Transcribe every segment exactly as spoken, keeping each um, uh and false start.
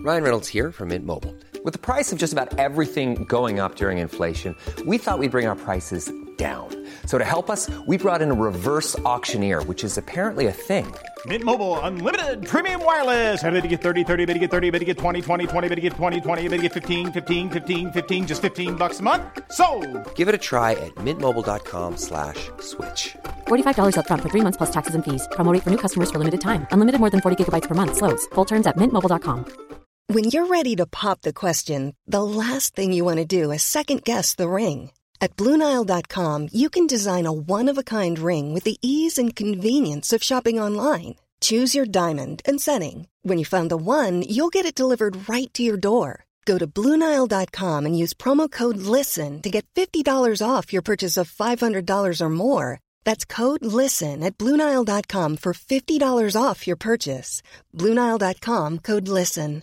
Ryan Reynolds here from Mint Mobile. With the price of just about everything going up during inflation, we thought we'd bring our prices down. So to help us, we brought in a reverse auctioneer, which is apparently a thing. Mint Mobile Unlimited Premium Wireless. How to get thirty, thirty, how to get thirty, how to get twenty, twenty, twenty, how to get twenty, twenty, how to get fifteen, fifteen, fifteen, fifteen, just fifteen bucks a month? Sold! Give it a try at mintmobile.com slash switch. forty-five dollars up front for three months plus taxes and fees. Promo rate for new customers for limited time. Unlimited more than forty gigabytes per month. Slows full terms at mint mobile dot com. When you're ready to pop the question, the last thing you want to do is second-guess the ring. At Blue Nile dot com, you can design a one-of-a-kind ring with the ease and convenience of shopping online. Choose your diamond and setting. When you find the one, you'll get it delivered right to your door. Go to Blue Nile dot com and use promo code LISTEN to get fifty dollars off your purchase of five hundred dollars or more. That's code LISTEN at Blue Nile dot com for fifty dollars off your purchase. Blue Nile dot com, code LISTEN.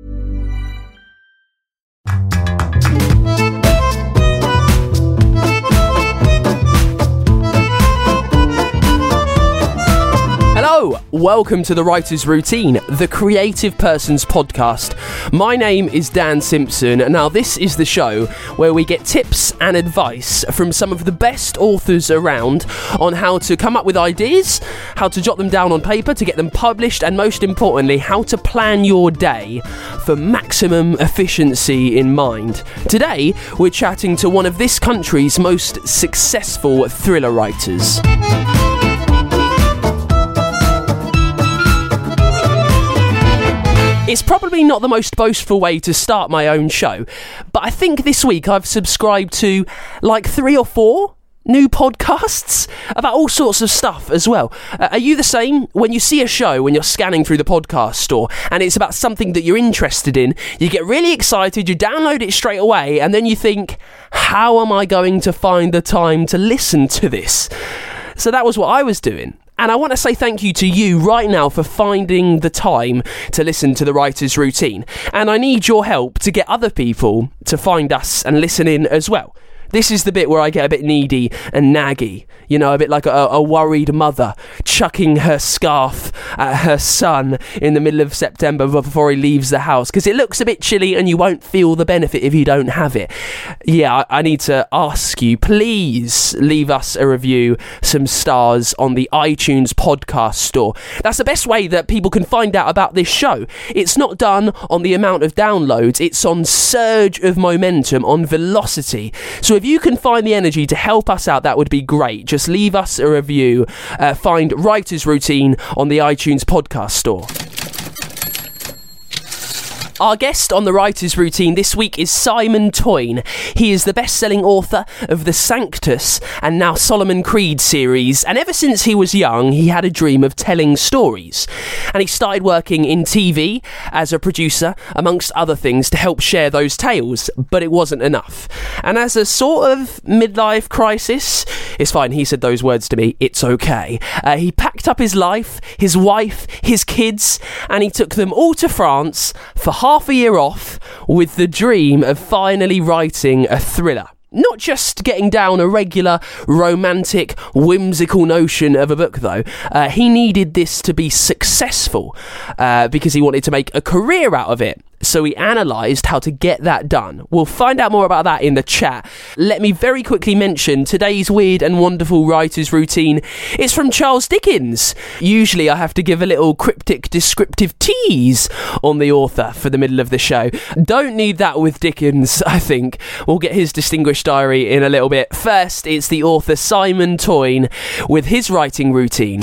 Hello, welcome to The Writer's Routine, the Creative Person's Podcast. My name is Dan Simpson. Now this is the show where we get tips and advice from some of the best authors around on how to come up with ideas, how to jot them down on paper to get them published, and most importantly, how to plan your day for maximum efficiency in mind. Today, we're chatting to one of this country's most successful thriller writers. It's probably not the most boastful way to start my own show, but I think this week I've subscribed to like three or four new podcasts about all sorts of stuff as well. Uh, are you the same? When you see a show, when you're scanning through the podcast store, and it's about something that you're interested in, you get really excited, you download it straight away, and then you think, how am I going to find the time to listen to this? So that was what I was doing. And I want to say thank you to you right now for finding the time to listen to The Writer's Routine. And I need your help to get other people to find us and listen in as well. This is the bit where I get a bit needy and naggy. You know, a bit like a, a worried mother chucking her scarf at her son in the middle of September before he leaves the house, because it looks a bit chilly and you won't feel the benefit if you don't have it. Yeah, I, I need to ask you, please leave us a review, some stars on the iTunes podcast store. That's the best way that people can find out about this show. It's not done on the amount of downloads, it's on surge of momentum, on velocity. So if you can find the energy to help us out, that would be great. Just leave us a review. Uh, find Writer's Routine on the iTunes podcast store. Our guest on The Writer's Routine this week is Simon Toyne. He is the best-selling author of the Sanctus and now Solomon Creed series, and ever since he was young, he had a dream of telling stories. And he started working in T V as a producer, amongst other things, to help share those tales, but it wasn't enough. And as a sort of midlife crisis, it's fine, he said those words to me, it's okay. Uh, he packed up his life, his wife, his kids, and he took them all to France for half half a year off with the dream of finally writing a thriller. Not just getting down a regular, romantic, whimsical notion of a book, though. Uh, he needed this to be successful uh, because he wanted to make a career out of it. So he analysed how to get that done. We'll find out more about that in the chat. Let me very quickly mention today's weird and wonderful writer's routine. It's from Charles Dickens. Usually I have to give a little cryptic descriptive tease on the author for the middle of the show. Don't need that with Dickens, I think. We'll get his distinguished diary in a little bit. First, it's the author Simon Toyne with his writing routine.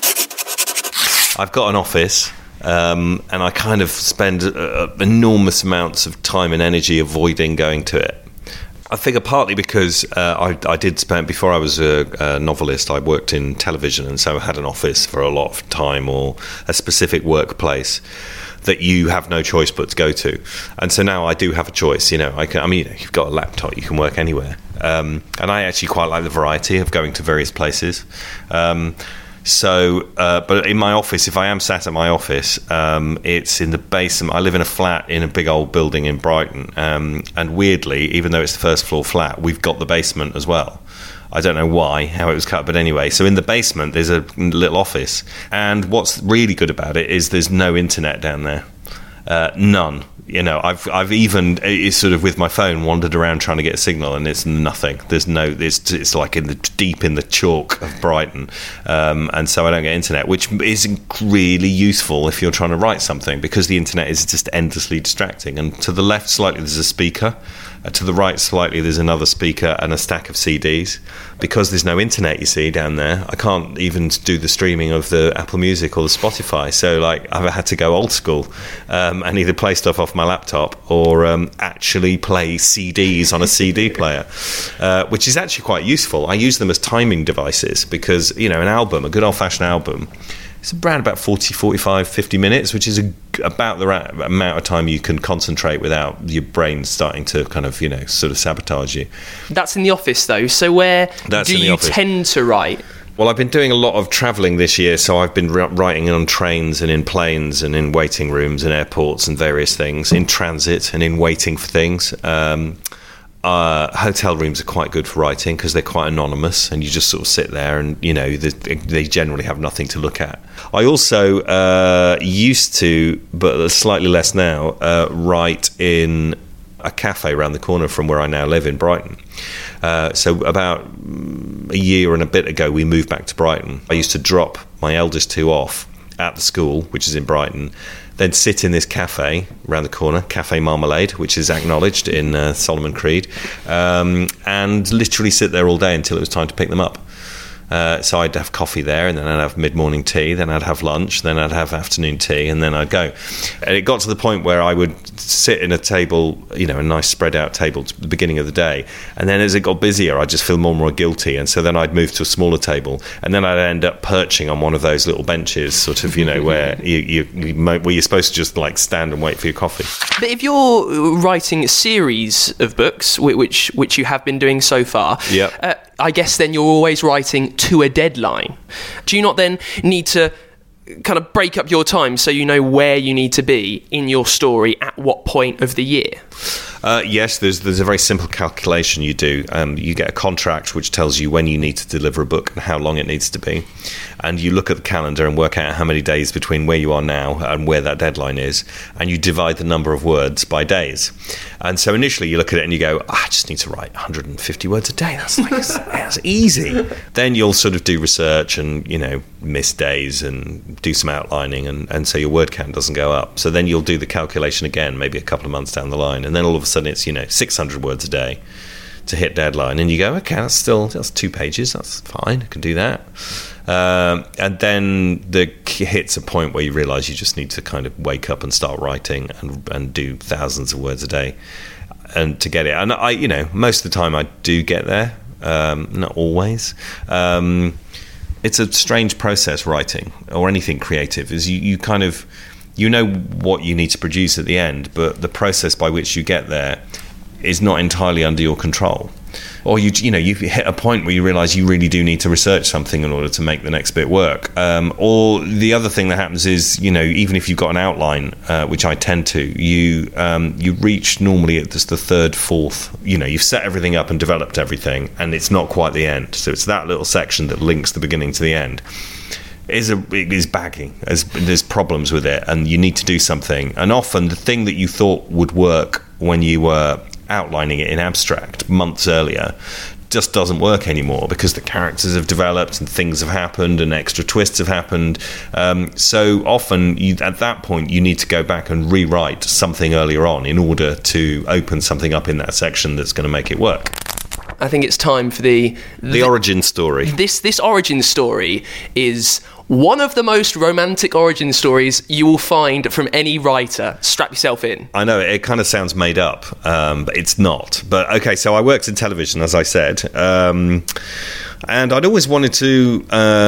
I've got an office. Um, and I kind of spend uh, enormous amounts of time and energy avoiding going to it. I figure partly because uh, I, I did spend, before I was a, a novelist, I worked in television, and so I had an office for a lot of time, or a specific workplace that you have no choice but to go to. And so now I do have a choice. You know, I can. I mean, you've got a laptop, you can work anywhere. Um, and I actually quite like the variety of going to various places. Um, So, uh, but in my office, if I am sat at my office, um, it's in the basement. I live in a flat in a big old building in Brighton. Um, and weirdly, even though it's the first floor flat, we've got the basement as well. I don't know why, how it was cut, but anyway. So in the basement, there's a little office. And what's really good about it is there's no internet down there. Uh, none. You know, I've I've even it's sort of with my phone wandered around trying to get a signal, and it's nothing. There's no. It's it's like in the deep in the chalk of Brighton, um, and so I don't get internet, which is really useful if you're trying to write something, because the internet is just endlessly distracting. And to the left slightly there's a speaker, uh, to the right slightly there's another speaker and a stack of C Ds. Because there's no internet, you see, down there, I can't even do the streaming of the Apple Music or the Spotify. So, like, I've had to go old school um, and either play stuff off my laptop or um, actually play C Ds on a C D player, uh, which is actually quite useful. I use them as timing devices because, you know, an album, a good old-fashioned album, it's around about forty, forty-five, fifty minutes, which is a, about the ra- amount of time you can concentrate without your brain starting to kind of, you know, sort of sabotage you. That's in the office, though. So where That's do you office. tend to write? Well, I've been doing a lot of travelling this year, so I've been writing on trains and in planes and in waiting rooms and airports and various things, in transit and in waiting for things. Um, uh, hotel rooms are quite good for writing because they're quite anonymous and you just sort of sit there and, you know, they, they generally have nothing to look at. I also uh, used to, but slightly less now, uh, write in a cafe around the corner from where I now live in Brighton. Uh, so about a year and a bit ago, we moved back to Brighton. I used to drop my eldest two off at the school, which is in Brighton, then sit in this cafe around the corner, Cafe Marmalade, which is acknowledged in uh, Solomon Creed, um, and literally sit there all day until it was time to pick them up. Uh, so I'd have coffee there, and then I'd have mid-morning tea, then I'd have lunch, then I'd have afternoon tea, and then I'd go. And it got to the point where I would sit in a table, you know, a nice spread-out table at the beginning of the day, and then as it got busier, I'd just feel more and more guilty, and so then I'd move to a smaller table, and then I'd end up perching on one of those little benches, sort of, you know, where, you, you, you, where you're supposed to just, like, stand and wait for your coffee. But if you're writing a series of books, which which you have been doing so far, yep. uh, I guess then you're always writing to a deadline. Do you not then need to kind of break up your time so you know where you need to be in your story at what point of the year? Uh, yes, there's there's a very simple calculation you do. Um, you get a contract which tells you when you need to deliver a book and how long it needs to be. And you look at the calendar and work out how many days between where you are now and where that deadline is. And you divide the number of words by days. And so initially you look at it and you go, oh, I just need to write one hundred fifty words a day. That's like that's easy. Then you'll sort of do research and, you know, miss days and do some outlining. And, and so your word count doesn't go up. So then you'll do the calculation again, maybe a couple of months down the line. And then all of a sudden it's, you know, six hundred words a day to hit deadline, and you go, okay, that's still that's two pages, that's fine, I can do that. Um, and then the hits a point where you realise you just need to kind of wake up and start writing and and do thousands of words a day, and to get it. And I, you know, most of the time I do get there, um, not always. Um, it's a strange process, writing or anything creative. Is you, you kind of you know what you need to produce at the end, but the process by which you get there is not entirely under your control. Or you you know you hit a point where you realise you really do need to research something in order to make the next bit work. Um, or the other thing that happens is, you know, even if you've got an outline, uh, which I tend to, you um, you reach normally at just the third, fourth. You know, you've set everything up and developed everything, and it's not quite the end. So it's that little section that links the beginning to the end. Is a it is baggy. There's, there's problems with it, and you need to do something. And often the thing that you thought would work when you were outlining it in abstract months earlier just doesn't work anymore because the characters have developed and things have happened and extra twists have happened. Um, so often you, at that point you need to go back and rewrite something earlier on in order to open something up in that section that's going to make it work. I think it's time for the the, the origin story. This this origin story is one of the most romantic origin stories you will find from any writer. Strap yourself in. I know, it kind of sounds made up, um, but it's not. But okay, so I worked in television, as I said, um, and I'd always wanted to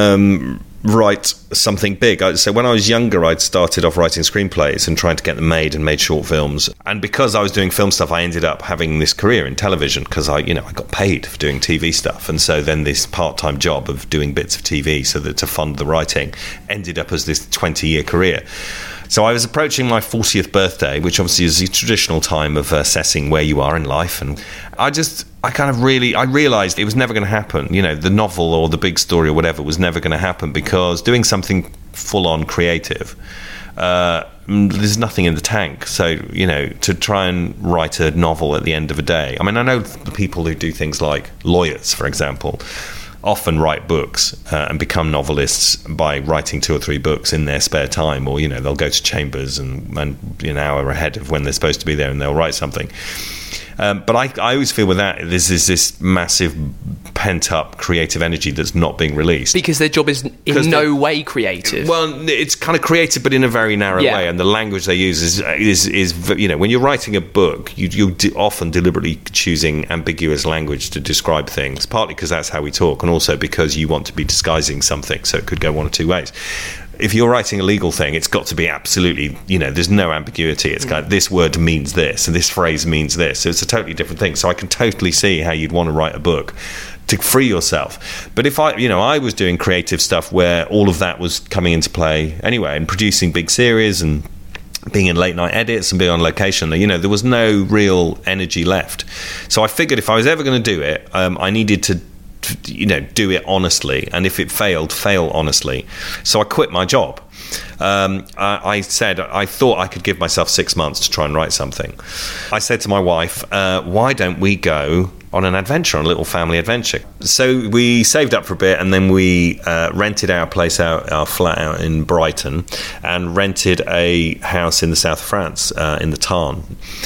um, write something big. So when I was younger, I'd started off writing screenplays and trying to get them made and made short films. And because I was doing film stuff, I ended up having this career in television because I, you know, I got paid for doing T V stuff. And so then this part-time job of doing bits of T V so that to fund the writing ended up as this twenty-year career. So I was approaching my fortieth birthday, which obviously is the traditional time of assessing where you are in life. And I just, I kind of really, I realised it was never going to happen. You know, the novel or the big story or whatever was never going to happen because doing something full-on creative uh, there's nothing in the tank. So, you know, to try and write a novel at the end of a day. I mean, I know the people who do things like lawyers, for example, often write books uh, and become novelists by writing two or three books in their spare time, or, you know, they'll go to chambers and, and an hour ahead of when they're supposed to be there and they'll write something. Um, but I, I always feel with that, there's this, this massive pent-up creative energy that's not being released. Because their job is in no way creative. Well, it's kind of creative, but in a very narrow yeah. way. And the language they use is, is, is you know, when you're writing a book, you, you're de- often deliberately choosing ambiguous language to describe things, partly because that's how we talk, and also because you want to be disguising something, so it could go one or two ways. If you're writing a legal thing, it's got to be absolutely, you know, there's no ambiguity. It's got, this word means this, and this phrase means this. So it's a totally different thing. So I can totally see how you'd want to write a book to free yourself. But if I, you know, I was doing creative stuff where all of that was coming into play anyway, and producing big series and being in late night edits and being on location, you know, there was no real energy left. So I figured if I was ever going to do it, um, I needed to, you know, do it honestly, and if it failed, fail honestly. So I quit my job. Um, I, I said I thought I could give myself six months to try and write something. I said to my wife, uh, why don't we go on an adventure, on a little family adventure? So we saved up for a bit, and then we uh, rented our place out, our flat out in Brighton, and rented a house in the south of France, uh, in the Tarn.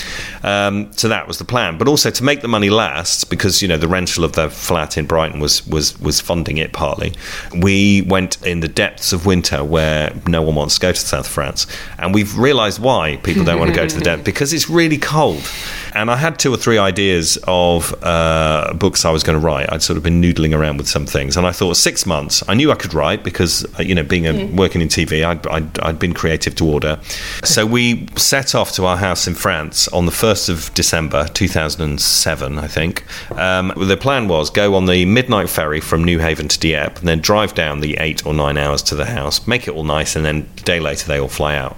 Um, so that was the plan. But also to make the money last, because, you know, the rental of the flat in Brighton was, was, was funding it partly, we went in the depths of winter where no one wants to go to the south of France. And we've realised why people don't want to go to the depths, because it's really cold. And I had two or three ideas of uh, books I was going to write. I'd sort of been noodling around with some things, and I thought six months. I knew I could write because, you know, being a, mm. working in T V, I'd, I'd, I'd been creative to order. So we set off to our house in France on the first of December two thousand seven, I think. Um, the plan was go on the midnight ferry from Newhaven to Dieppe, and then drive down the eight or nine hours to the house, make it all nice, and then a day later they all fly out.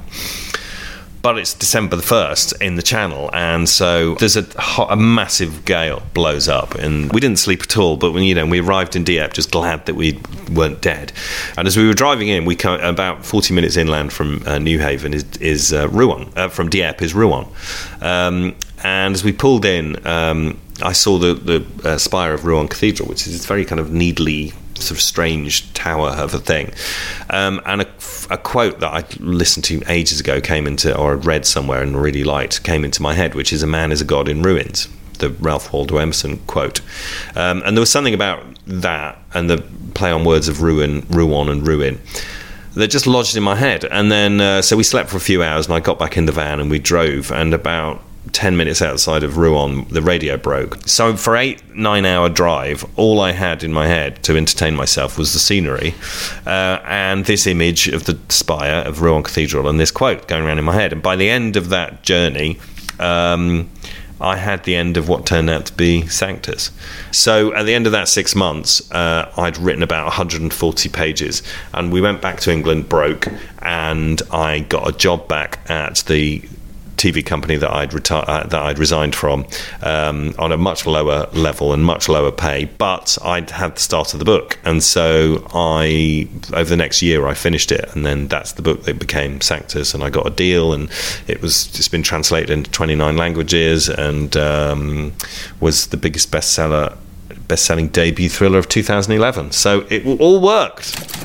But it's December the first in the Channel, and so there's a, a massive gale blows up, and we didn't sleep at all. But when, you know, we arrived in Dieppe, just glad that we weren't dead. And as we were driving in, we come, about forty minutes inland from uh, Newhaven is, is uh, Rouen. Uh, from Dieppe is Rouen. Um, and as we pulled in, um, I saw the, the uh, spire of Rouen Cathedral, which is this very kind of needly, sort of strange tower of a thing, um, and a, a quote that I listened to ages ago came into, or I'd read somewhere and really liked, came into my head, which is "A man is a god in ruins," the Ralph Waldo Emerson quote. Um, and there was something about that and the play on words of ruin, Rouen and ruin, that just lodged in my head. And then uh, so we slept for a few hours, and I got back in the van and we drove, and about ten minutes outside of Rouen, the radio broke. So for eight, nine hour drive, all I had in my head to entertain myself was the scenery uh, and this image of the spire of Rouen Cathedral and this quote going around in my head. And by the end of that journey, um, I had the end of what turned out to be Sanctus. So at the end of that six months, uh, I'd written about one hundred forty pages, and we went back to England, broke, and I got a job back at the T V company that I'd reti- uh, that I'd resigned from, um, on a much lower level and much lower pay, but I'd had the start of the book, and so I, over the next year, I finished it, and then that's the book that became Sanctus, and I got a deal, and it was it's been translated into twenty-nine languages, and um, was the biggest bestseller, best-selling debut thriller of two thousand eleven. So it all worked.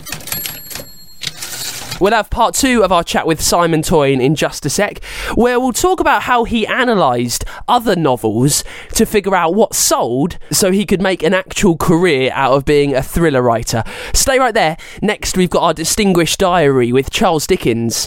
We'll have part two of our chat with Simon Toyne in just a sec, where we'll talk about how he analysed other novels to figure out what sold so he could make an actual career out of being a thriller writer. Stay right there. Next, we've got our Distinguished Diary with Charles Dickens.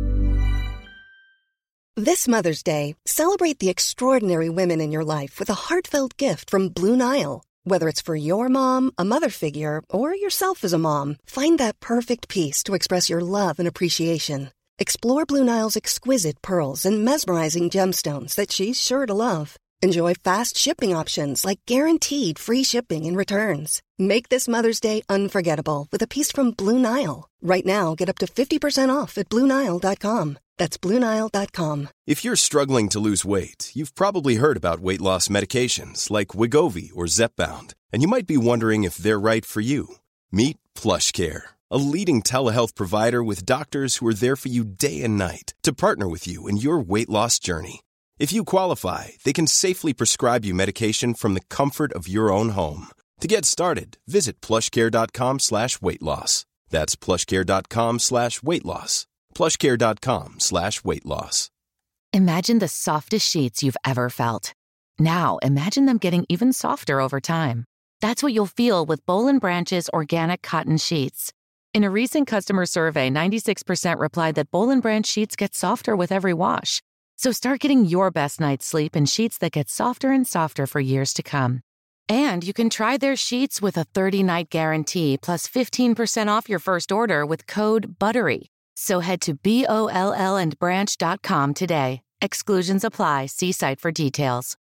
This Mother's Day, celebrate the extraordinary women in your life with a heartfelt gift from Blue Nile. Whether it's for your mom, a mother figure, or yourself as a mom, find that perfect piece to express your love and appreciation. Explore Blue Nile's exquisite pearls and mesmerizing gemstones that she's sure to love. Enjoy fast shipping options like guaranteed free shipping and returns. Make this Mother's Day unforgettable with a piece from Blue Nile. Right now, get up to fifty percent off at Blue Nile dot com. That's Blue Nile dot com. If you're struggling to lose weight, you've probably heard about weight loss medications like Wegovy or Zepbound, and you might be wondering if they're right for you. Meet PlushCare, a leading telehealth provider with doctors who are there for you day and night to partner with you in your weight loss journey. If you qualify, they can safely prescribe you medication from the comfort of your own home. To get started, visit plushcare.com slash weight loss. That's plushcare.com slash weight loss. plushcare.com slash weight loss. Imagine the softest sheets you've ever felt. Now, imagine them getting even softer over time. That's what you'll feel with Boll and Branch's organic cotton sheets. In a recent customer survey, ninety-six percent replied that Boll and Branch sheets get softer with every wash. So start getting your best night's sleep in sheets that get softer and softer for years to come. And you can try their sheets with a thirty-night guarantee plus fifteen percent off your first order with code BUTTERY. So head to B O L L and branch dot com today. Exclusions apply. See site for details.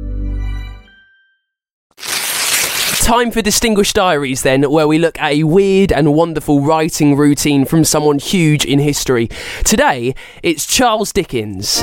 Time for Distinguished Diaries then, where we look at a weird and wonderful writing routine from someone huge in history. Today, it's Charles Dickens.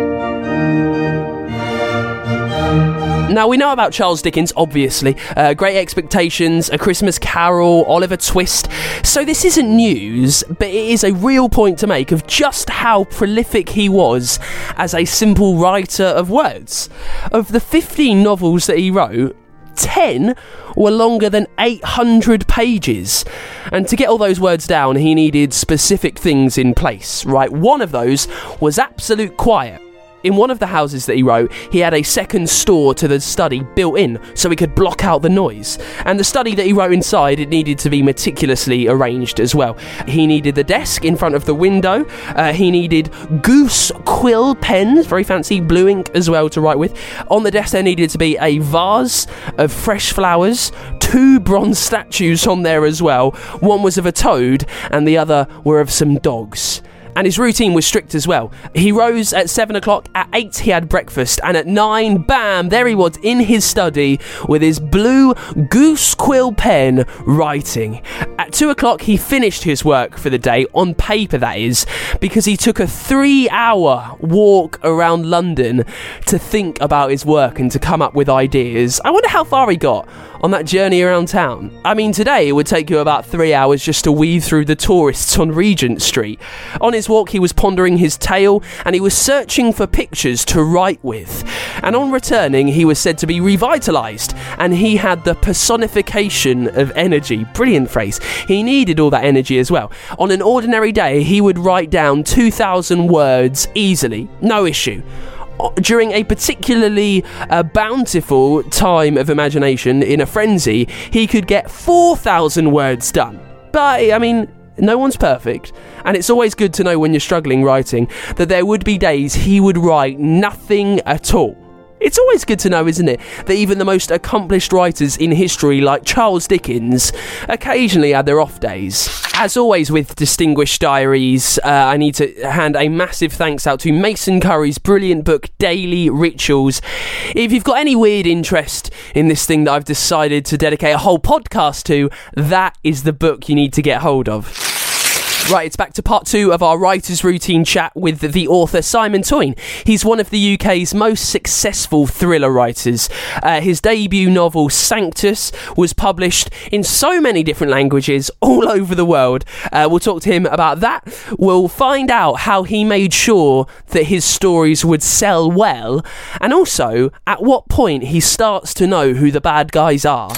Now, we know about Charles Dickens, obviously. Uh, Great Expectations, A Christmas Carol, Oliver Twist. So this isn't news, but it is a real point to make of just how prolific he was as a simple writer of words. Of the fifteen novels that he wrote, ten were longer than eight hundred pages. And to get all those words down, he needed specific things in place, right? One of those was absolute quiet. In one of the houses that he wrote, he had a second store to the study built in so he could block out the noise. And the study that he wrote inside, it needed to be meticulously arranged as well. He needed the desk in front of the window. Uh, he needed goose quill pens, very fancy, blue ink as well to write with. On the desk there needed to be a vase of fresh flowers, two bronze statues on there as well. One was of a toad and the other were of some dogs. And his routine was strict as well. He rose at seven o'clock, at eight he had breakfast, and at nine, bam, there he was in his study with his blue goose quill pen writing. At two o'clock he finished his work for the day, on paper that is, because he took a three hour walk around London to think about his work and to come up with ideas. I wonder how far he got on that journey around town. I mean, today it would take you about three hours just to weave through the tourists on Regent Street. On his walk, he was pondering his tale, and he was searching for pictures to write with. And on returning, he was said to be revitalised, and he had the personification of energy. Brilliant phrase. He needed all that energy as well. On an ordinary day, he would write down two thousand words easily, no issue. During a particularly uh, bountiful time of imagination, in a frenzy, he could get four thousand words done. But, I mean, no one's perfect, and it's always good to know when you're struggling writing that there would be days he would write nothing at all. It's always good to know, isn't it, that even the most accomplished writers in history, like Charles Dickens, occasionally had their off days. As always with Distinguished Diaries, uh, I need to hand a massive thanks out to Mason Curry's brilliant book, Daily Rituals. If you've got any weird interest in this thing that I've decided to dedicate a whole podcast to, that is the book you need to get hold of. Right, it's back to part two of our writer's routine chat with the author Simon Toyne. He's one of the U K's most successful thriller writers. Uh, his debut novel, Sanctus, was published in so many different languages all over the world. Uh, we'll talk to him about that. We'll find out how he made sure that his stories would sell well, and also at what point he starts to know who the bad guys are.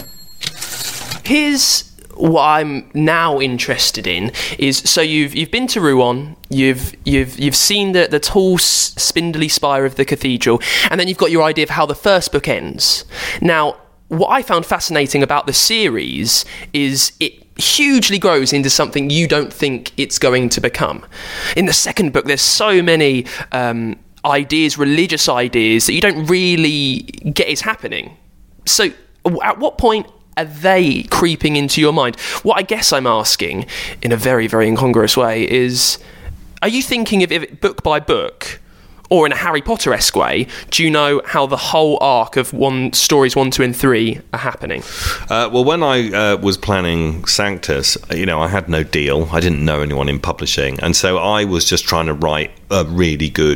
Here's what I'm now interested in is, so you've you've been to Rouen, you've you've you've seen the the tall spindly spire of the cathedral, and then you've got your idea of how the first book ends. Now, what I found fascinating about the series is it hugely grows into something you don't think it's going to become. In the second book, there's so many um, ideas, religious ideas, that you don't really get is happening. So, at what point are they creeping into your mind? What I guess I'm asking, in a very, very incongruous way, is, are you thinking of it book by book, or in a Harry Potter-esque way, do you know how the whole arc of one stories one, two, and three are happening? Uh, well, when I uh, was planning Sanctus, you know, I had no deal. I didn't know anyone in publishing, and so I was just trying to write a really good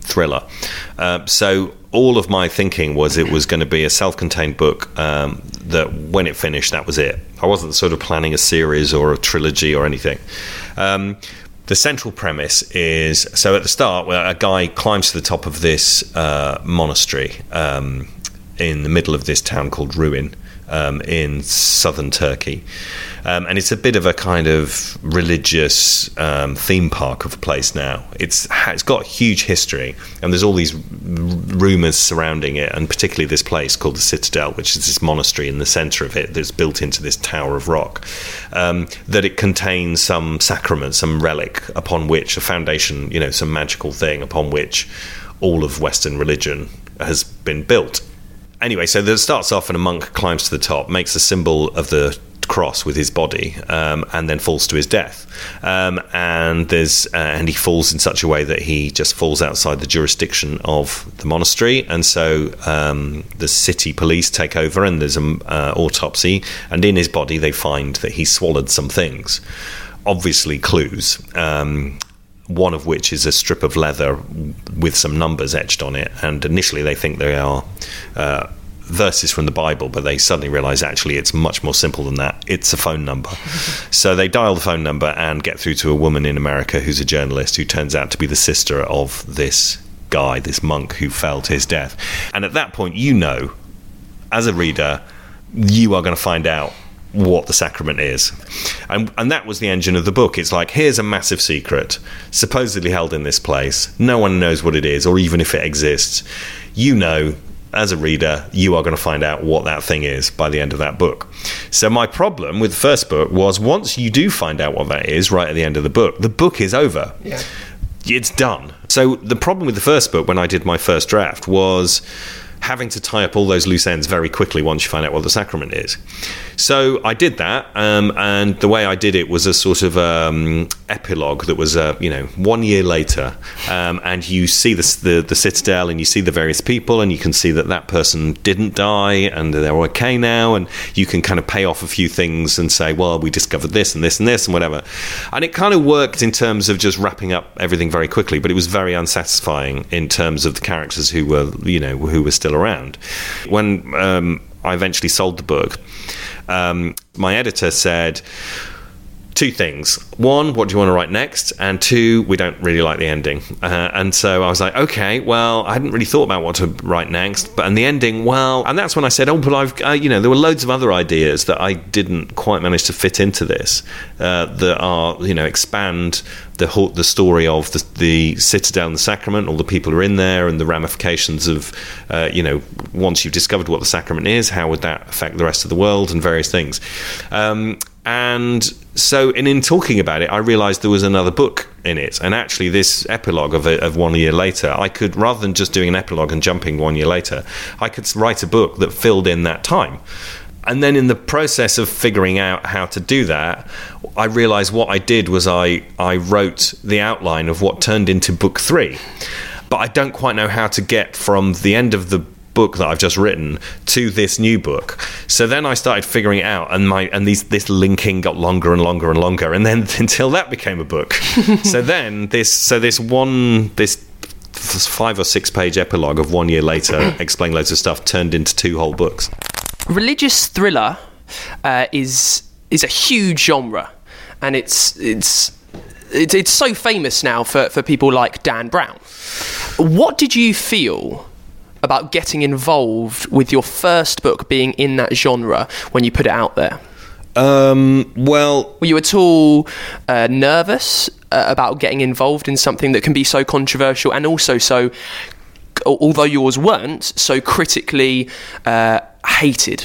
thriller. Uh, so all of my thinking was it was going to be a self-contained book um, that when it finished, that was it. I wasn't sort of planning a series or a trilogy or anything. Um, the central premise is, so at the start, where a guy climbs to the top of this uh, monastery um, in the middle of this town called Ruin, Um, in southern Turkey. Um, and it's a bit of a kind of religious um, theme park of a place now. It's It's got huge history, and there's all these r- rumours surrounding it, and particularly this place called the Citadel, which is this monastery in the centre of it that's built into this tower of rock, um, that it contains some sacrament, some relic upon which, a foundation, you know, some magical thing upon which all of Western religion has been built. Anyway, so it starts off and a monk climbs to the top, makes a symbol of the cross with his body, um, and then falls to his death. Um, and there's uh, and he falls in such a way that he just falls outside the jurisdiction of the monastery. And so um, the city police take over, and there's an uh, autopsy. And in his body, they find that he swallowed some things, obviously clues. Um, one of which is a strip of leather with some numbers etched on it, and initially they think they are uh, verses from the Bible, but they suddenly realise actually it's much more simple than that. It's a phone number. So they dial the phone number and get through to a woman in America who's a journalist, who turns out to be the sister of this guy, this monk who fell to his death. And at that point, you know, as a reader, you are going to find out what the sacrament is. And, and that was the engine of the book. It's like, here's a massive secret supposedly held in this place. No one knows what it is, or even if it exists. You know, as a reader, you are going to find out what that thing is by the end of that book. So my problem with the first book was, once you do find out what that is right at the end of the book, the book is over. Yeah. It's done. So the problem with the first book, when I did my first draft, was having to tie up all those loose ends very quickly once you find out what the sacrament is. So I did that, um, and the way I did it was a sort of um, epilogue that was, uh, you know, one year later, um, and you see the, the the Citadel, and you see the various people, and you can see that that person didn't die, and they're okay now, and you can kind of pay off a few things and say, well, we discovered this and this and this and whatever. And it kind of worked in terms of just wrapping up everything very quickly, but it was very unsatisfying in terms of the characters who were, you know, who were still around. When um, I eventually sold the book, um, my editor said two things. One, what do you want to write next? And two, we don't really like the ending. Uh, and so I was like, okay, well, I hadn't really thought about what to write next. But and the ending, well, and that's when I said, oh, but I've, uh, you know, there were loads of other ideas that I didn't quite manage to fit into this, uh, that are, you know, expand the whole, the story of the, the Citadel and the sacrament, all the people who are in there, and the ramifications of, uh, you know, once you've discovered what the sacrament is, how would that affect the rest of the world, and various things. Um, and so in, in talking about it, I realised there was another book in it, and actually this epilogue of, a, of one year later, I could, rather than just doing an epilogue and jumping one year later, I could write a book that filled in that time. And then in the process of figuring out how to do that, I realised what I did was I, I wrote the outline of what turned into book three. But I don't quite know how to get from the end of the book that I've just written to this new book. So then I started figuring it out, and my and these this linking got longer and longer and longer, and then until that became a book. so then this so this one this five or six page epilogue of one year later, explain loads of stuff, turned into two whole books. Religious thriller uh, is is a huge genre, and it's it's it's, it's so famous now for, for people like Dan Brown. What did you feel about getting involved with your first book being in that genre when you put it out there? Um, well... Were you at all uh, nervous uh, about getting involved in something that can be so controversial, and also so, although yours weren't, so critically uh, hated?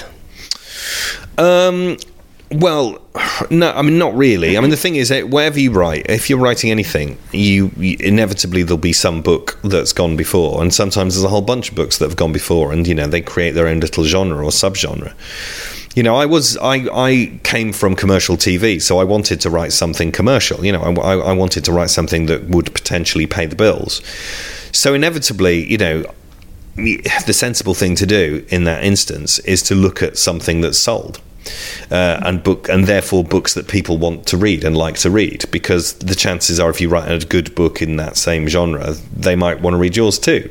Um... Well, no, I mean, not really. I mean, the thing is, that wherever you write, if you're writing anything, you, you inevitably there'll be some book that's gone before, and sometimes there's a whole bunch of books that have gone before, and, you know, they create their own little genre or subgenre. You know, I was I, I came from commercial T V, so I wanted to write something commercial. You know, I, I wanted to write something that would potentially pay the bills. So inevitably, you know, the sensible thing to do in that instance is to look at something that's sold. uh, and book, and therefore books that people want to read and like to read, because the chances are if you write a good book in that same genre, they might want to read yours too.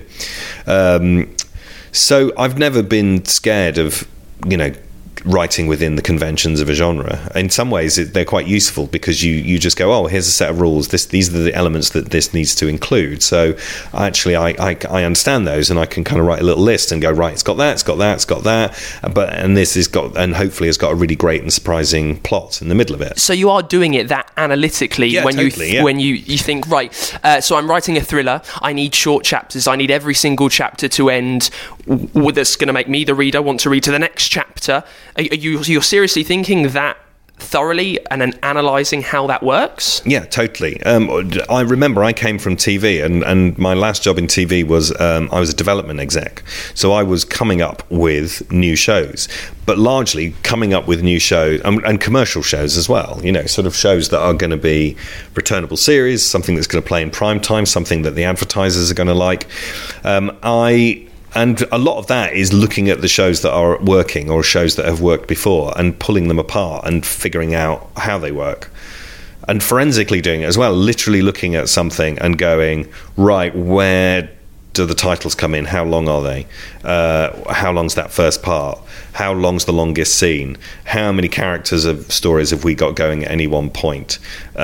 Um, so I've never been scared of, you know, writing within the conventions of a genre. In some ways it, they're quite useful, because you you just go, oh, here's a set of rules, this these are the elements that this needs to include, so actually I, I, I understand those, and I can kind of write a little list and go, right, it's got that, it's got that, it's got that, but and this has got, and hopefully it's got a really great and surprising plot in the middle of it. So you are doing it that analytically. Yeah, when totally, you th- yeah. when you, you think, right, uh, so I'm writing a thriller, I need short chapters, I need every single chapter to end w- that's going to make me, the reader, want to read to the next chapter. Are, are you you're seriously thinking that thoroughly and then analysing how that works? Yeah, totally. Um, I remember I came from T V, and, and my last job in T V was um, I was a development exec. So I was coming up with new shows, but largely coming up with new shows and, and commercial shows as well. You know, sort of shows that are going to be returnable series, something that's going to play in prime time, something that the advertisers are going to like. Um, I... And a lot of that is looking at the shows that are working, or shows that have worked before, and pulling them apart and figuring out how they work. And forensically doing it as well, literally looking at something and going, right, where do the titles come in? How long are they? Uh, how long's that first part? How long's the longest scene? How many characters of stories have we got going at any one point?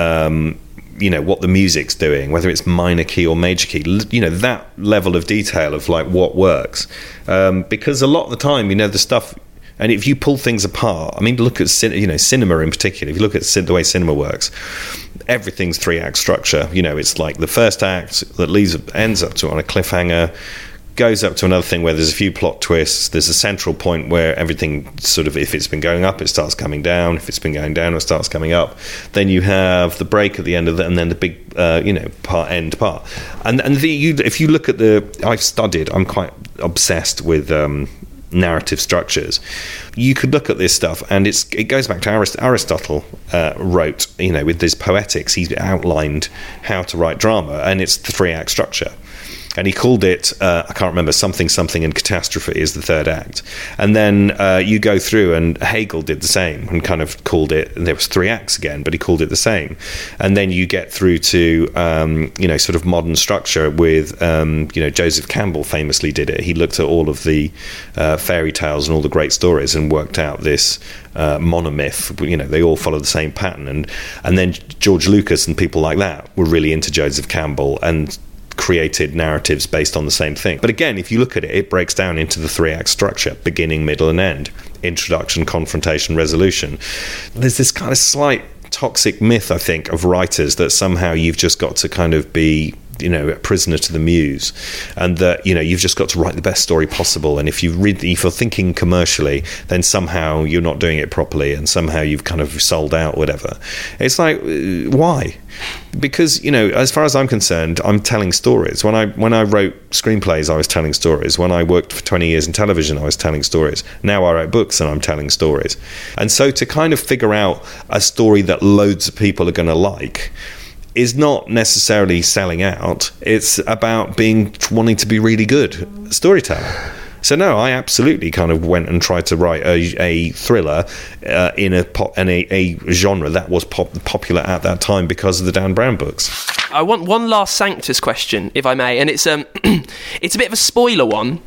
Um you know, what the music's doing, whether it's minor key or major key, you know, that level of detail of like what works. Um, because a lot of the time, you know, the stuff, and if you pull things apart, I mean, look at, cin- you know, cinema in particular, if you look at cin- the way cinema works, everything's three act structure. You know, it's like the first act that leaves, ends up to on a cliffhanger, goes up to another thing where there's a few plot twists, there's a central point where everything sort of, if it's been going up, it starts coming down, if it's been going down, it starts coming up, then you have the break at the end of that, and then the big uh, you know part end part, and and the, you, if you look at the, I've studied, I'm quite obsessed with um narrative structures. You could look at this stuff, and it's it goes back to Arist- Aristotle uh, wrote, you know, with his Poetics, he's outlined how to write drama, and it's the three act structure. And he called it, uh, I can't remember, something, something, and catastrophe is the third act. And then uh, you go through, and Hegel did the same and kind of called it, and there was three acts again, but he called it the same. And then you get through to, um, you know, sort of modern structure with, um, you know, Joseph Campbell famously did it. He looked at all of the uh, fairy tales and all the great stories and worked out this uh, monomyth. You know, they all follow the same pattern. And, and then George Lucas and people like that were really into Joseph Campbell and created narratives based on the same thing. But again, if you look at it, it breaks down into the three act structure: beginning, middle, and end. Introduction, confrontation, resolution. There's this kind of slight toxic myth, I think, of writers that somehow you've just got to kind of be, you know, a prisoner to the muse, and that, you know, you've just got to write the best story possible, and if you read, if you're thinking commercially, then somehow you're not doing it properly, and somehow you've kind of sold out, whatever. It's like, why? Because, you know, as far as I'm concerned, I'm telling stories. When I when I wrote screenplays, I was telling stories. When I worked for twenty years in television, I was telling stories. Now I write books and I'm telling stories. And so to kind of figure out a story that loads of people are going to like is not necessarily selling out. It's about being wanting to be really good storyteller. So no, I absolutely kind of went and tried to write a, a thriller uh, in a pop, in a, a genre that was pop, popular at that time because of the Dan Brown books. I want one last Sanctus question, if I may, and it's um, it's a bit of a spoiler one.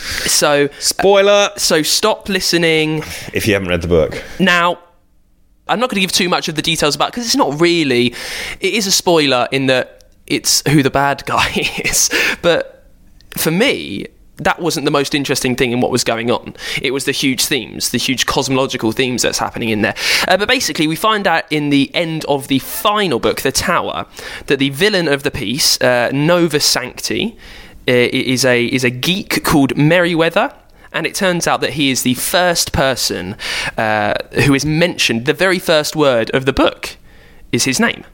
So spoiler. Uh, so stop listening if you haven't read the book. Now, I'm not going to give too much of the details about it, because it's not really. It is a spoiler in that it's who the bad guy is, but for me, that wasn't the most interesting thing in what was going on. It was the huge themes, the huge cosmological themes that's happening in there. Uh, but basically, we find out in the end of the final book, The Tower, that the villain of the piece, uh, Novus Sancti, uh, is a is a geek called Merryweather. And it turns out that he is the first person uh, who is mentioned. The very first word of the book is his name.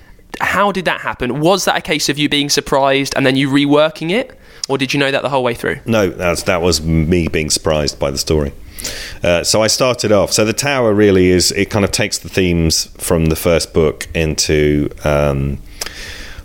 How did that happen? Was that a case of you being surprised and then you reworking it? Or did you know that the whole way through? No, that's, that was me being surprised by the story. Uh, so I started off. So The Tower really is, it kind of takes the themes from the first book into... Um,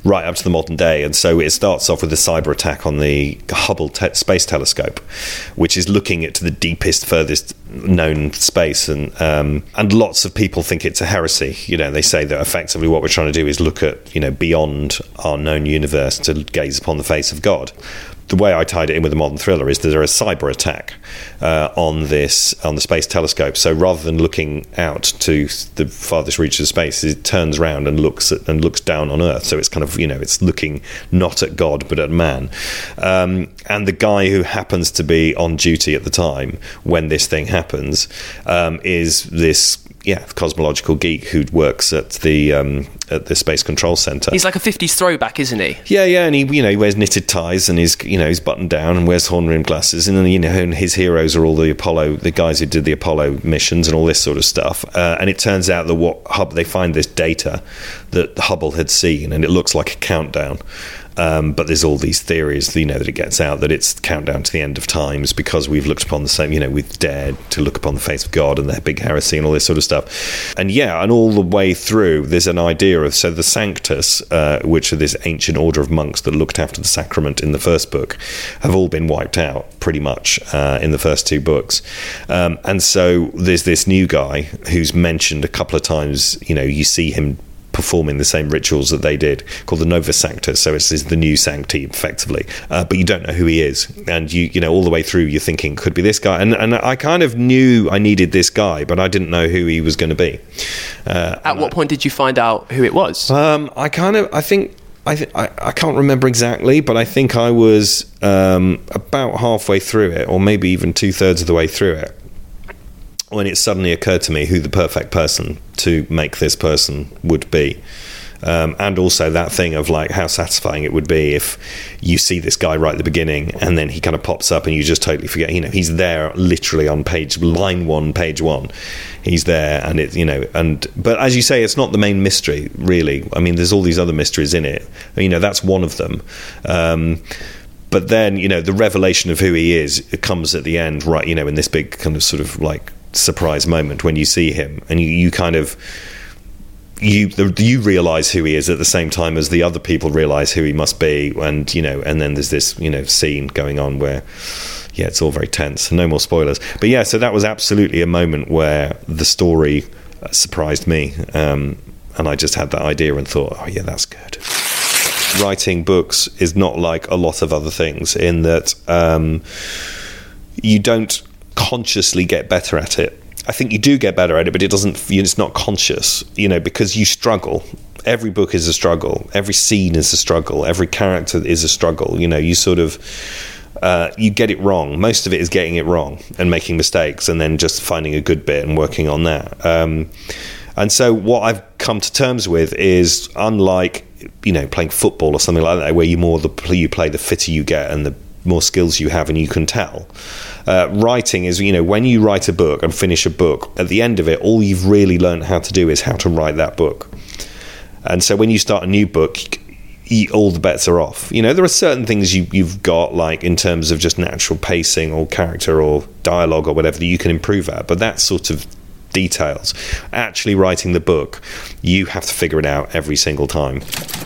right up to the modern day. And so it starts off with a cyber attack on the Hubble te- Space Telescope, which is looking at the deepest, furthest known space. And um, and lots of people think it's a heresy. You know, they say that effectively what we're trying to do is look at, you know, beyond our known universe to gaze upon the face of God. The way I tied it in with the modern thriller is that there is a cyber attack uh, on this on the space telescope. So rather than looking out to the farthest reaches of space, it turns around and looks at, and looks down on Earth. So it's kind of, you know, it's looking not at God but at man. Um, and the guy who happens to be on duty at the time when this thing happens um, is this. Yeah, cosmological geek who works at the um, at the Space Control Center. He's like a fifties throwback, isn't he? Yeah, yeah, and he you know he wears knitted ties and he's you know he's buttoned down and wears horn rimmed glasses, and then you know and his heroes are all the Apollo, the guys who did the Apollo missions and all this sort of stuff. Uh, and it turns out that what Hubble, they find this data that Hubble had seen, and it looks like a countdown. Um, but there's all these theories, you know, that it gets out that it's countdown to the end of times because we've looked upon the same, you know, we've dared to look upon the face of God and their big heresy and all this sort of stuff. And yeah, and all the way through, there's an idea of, so the Sanctus, uh, which are this ancient order of monks that looked after the sacrament in the first book, have all been wiped out pretty much uh, in the first two books. Um, and so there's this new guy who's mentioned a couple of times, you know, you see him performing the same rituals that they did, called the Novus Sanctus. So it's, it's the new sanctity, effectively. Uh, but you don't know who he is. And you you know, all the way through, you're thinking, could be this guy. And and I kind of knew I needed this guy, but I didn't know who he was going to be. Uh, At what I, point did you find out who it was? Um, I kind of, I think, I, th- I I can't remember exactly, but I think I was um, about halfway through it, or maybe even two-thirds of the way through it, when it suddenly occurred to me who the perfect person to make this person would be. Um, and also that thing of like how satisfying it would be if you see this guy right at the beginning and then he kind of pops up and you just totally forget, you know, he's there literally on page line one, page one. He's there, and it, you know, and but as you say, it's not the main mystery, really. I mean, there's all these other mysteries in it. You know, that's one of them. Um, but then, you know, the revelation of who he is, it comes at the end, right, you know, in this big kind of sort of like surprise moment when you see him, and you, you kind of you you realize who he is at the same time as the other people realize who he must be, and you know, and then there's this, you know, scene going on where yeah, it's all very tense. No more spoilers, but yeah, so that was absolutely a moment where the story surprised me, um, and I just had that idea and thought, oh yeah, that's good. Writing books is not like a lot of other things in that um, you don't consciously get better at it. I think you do get better at it, but it doesn't, it's not conscious, you know, because you struggle. Every book is a struggle. Every scene is a struggle. Every character is a struggle. You know, you sort of, uh, you get it wrong. Most of it is getting it wrong and making mistakes and then just finding a good bit and working on that. Um, and so what I've come to terms with is, unlike, you know, playing football or something like that, where you more the you play, the fitter you get and the more skills you have and you can tell. Uh, writing is, you know, when you write a book and finish a book, at the end of it, all you've really learned how to do is how to write that book. And so when you start a new book, you, all the bets are off. You know, there are certain things you, you've got, like in terms of just natural pacing or character or dialogue or whatever, that you can improve at, but that sort of details. Actually writing the book, you have to figure it out every single time.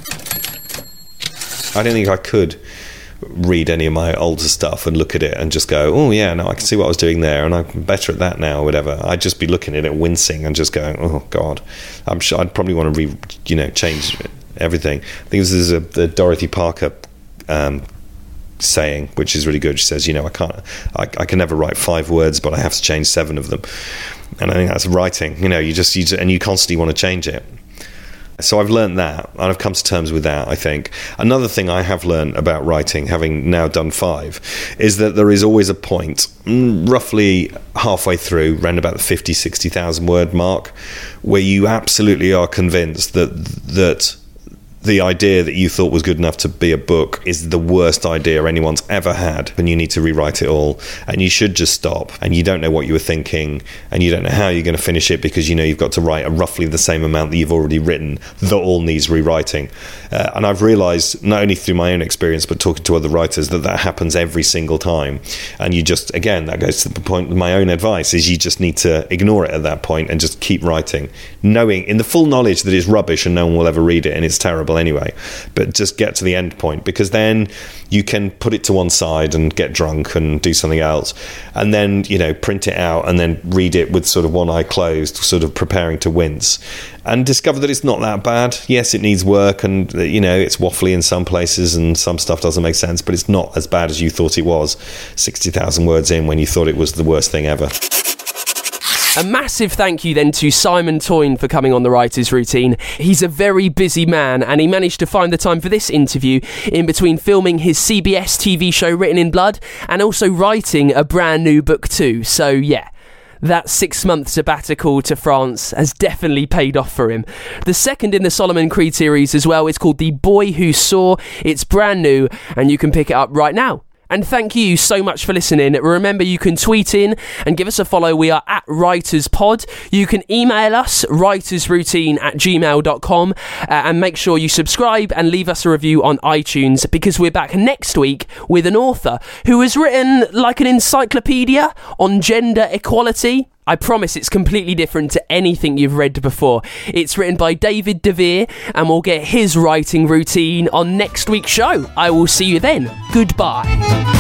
I don't think I could read any of my older stuff and look at it and just go, oh yeah, no, I can see what I was doing there and I'm better at that now or whatever. I'd just be looking at it wincing and just going, oh god, I'm sure I'd probably want to re you know change everything. I think this is a the Dorothy Parker um saying, which is really good. She says, you know, I can't I, I can never write five words, but I have to change seven of them. And I think that's writing, you know, you just, you just and you constantly want to change it. So I've learned that, and I've come to terms with that, I think. Another thing I have learned about writing, having now done five, is that there is always a point, roughly halfway through, around about the fifty, sixty thousand word mark, where you absolutely are convinced that that the idea that you thought was good enough to be a book is the worst idea anyone's ever had, and you need to rewrite it all, and you should just stop, and you don't know what you were thinking, and you don't know how you're going to finish it, because you know you've got to write a roughly the same amount that you've already written that all needs rewriting. Uh, and I've realised, not only through my own experience but talking to other writers, that that happens every single time, and you just, again, that goes to the point, my own advice is you just need to ignore it at that point and just keep writing, knowing, in the full knowledge that it's rubbish and no one will ever read it and it's terrible, terrible anyway. But just get to the end point, because then you can put it to one side and get drunk and do something else, and then, you know, print it out and then read it with sort of one eye closed, sort of preparing to wince, and discover that it's not that bad. Yes, it needs work, and, you know, it's waffly in some places and some stuff doesn't make sense, but it's not as bad as you thought it was sixty thousand words in when you thought it was the worst thing ever. A massive thank you then to Simon Toyne for coming on The Writer's Routine. He's a very busy man, and he managed to find the time for this interview in between filming his C B S T V show Written in Blood and also writing a brand new book too. So yeah, that six-month sabbatical to France has definitely paid off for him. The second in the Solomon Creed series as well, it's called The Boy Who Saw. It's brand new, and you can pick it up right now. And thank you so much for listening. Remember, you can tweet in and give us a follow. We are at WritersPod. You can email us, writersroutine at gmail dot com, uh, and make sure you subscribe and leave us a review on iTunes, because we're back next week with an author who has written like an encyclopedia on gender equality. I promise it's completely different to anything you've read before. It's written by David DeVere, and we'll get his writing routine on next week's show. I will see you then. Goodbye.